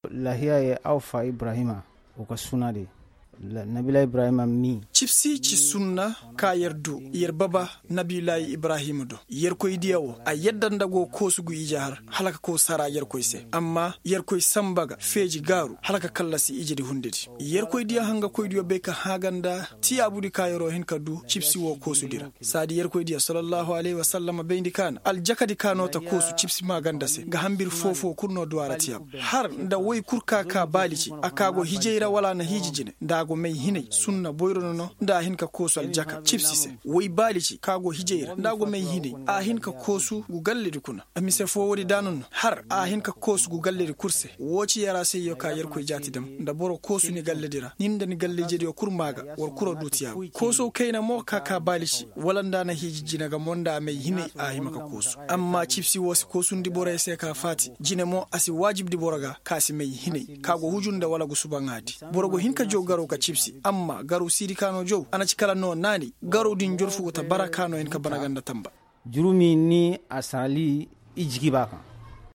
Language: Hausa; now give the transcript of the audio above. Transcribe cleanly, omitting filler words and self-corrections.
lahiya ye aw fa Ibrahima o ka suna de Nabila Ibrahima mi chipsi ci sunna ka yerdu yer baba Nabila Ibrahima do yer koy diyawo a yeddan dago ko sugu ijahar halaka ko sara yer koy se amma yer koy sambaga feji garu halaka kallasi ijidi hundedi yer koy diya hanga koy diyo be ka haganda ti abudi kayro hin kadu chipsi wo ko sudira sadi yer koy diya sallallahu alaihi wasallam bendi kan al jakadi kanota ko su chipsi maganda se ga hambir fofo kurno duwara tiyab har da woy kurka ka balici akago hijeira wala na hijijine dago mai hinai sunna boyrono no da hinka kosu aljaka chipsi se woy balici kago hijeira dago mai hinai a hinka kosu gu galledi kuna amise fo wodi danon har a hinka kosu gu galledi kurse woci yara sai yo ka yer koy jati dam da boro kosu ni galledira ninda ni galleje de kurmaga wor kuro dutiya koso kaina mo ka balici walanda na hijijina ga monda mai hinai a himaka kosu amma chipsi wosi kosu ndi bora sai ka fati jine mo asi wajib di boraga kasi mai hinai kago hujunda wala gu subangati borogo hinka jogaro ka chipsi amma garu siri kano jow ana cikala no nani garu din jorfu ta barakano en ka banaganda tamba jurumi ni asali ijigi baka